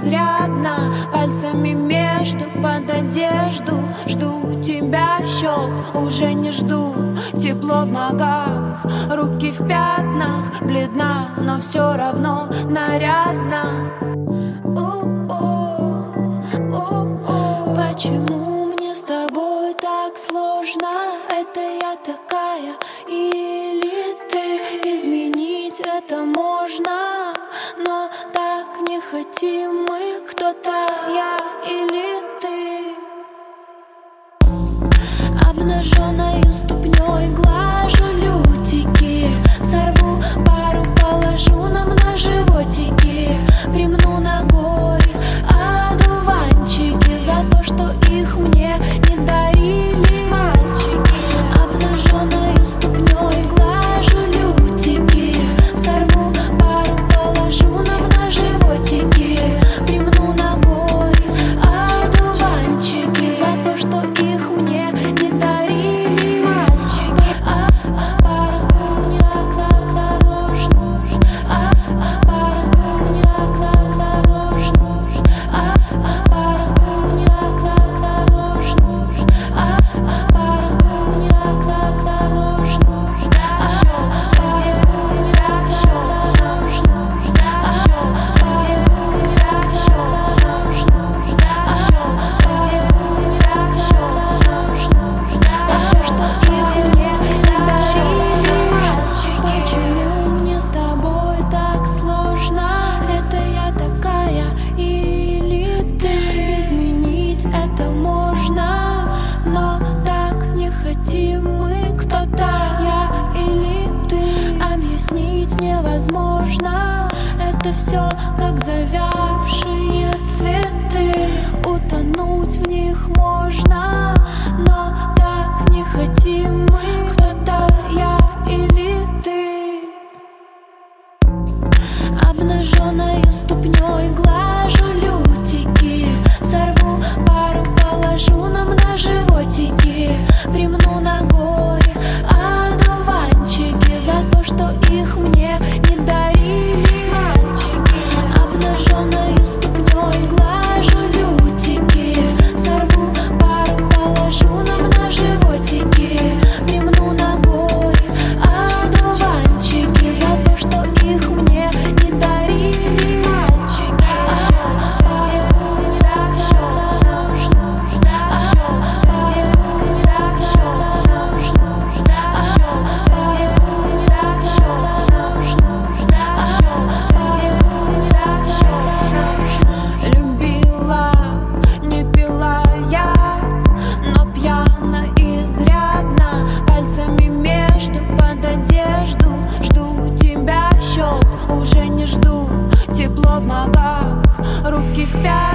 изрядно. Пальцами между под одежду. Жду тебя, щелк, уже не жду. Тепло в ногах, руки в пятнах. Бледна, но все равно нарядно. Почему мне с тобой так сложно? Это я такая или ты? Изменить это можно, но так не хотим мы. Кто-то я или ты? Обнаженной ступней глажу лютики. Сорву пару, положу нам на животики. Примну ногой одуванчики за то, что их мне не дарили мальчики. Обнаженной ступней глажу лютики. Сорву пару, положу нам на животики. Примну ногой одуванчики за то, что их мне не дарили мальчики. Пару умняк заложно. Пару умняк заложно. Пару умняк заложно. Пару умняк заложно. Почему мне с тобой так сложно? Это я такая или ты? Изменить это можно, но так не хотим мы. Кто-то я или ты? Объяснить невозможно. Это все как завявшие цветы. Утонуть в них можно, но так не хотим мы. Кто-то я или ты? Обнаженной ступней глажу лютики. Сорву пару, положу нам на животики. Примну ногой одуванчики за то, что их мне не дарили мальчики. Обнаженной ступней глажу лютики. Сорву пару, положу нам на животики. Примну ногой одуванчики за то, что их мне не дарили мальчики. Любила, не пила я, но пьяна изрядно. Пальцами между под одежду. Жду тебя, щелк, уже не жду. Тепло в ногах, руки в пятнах.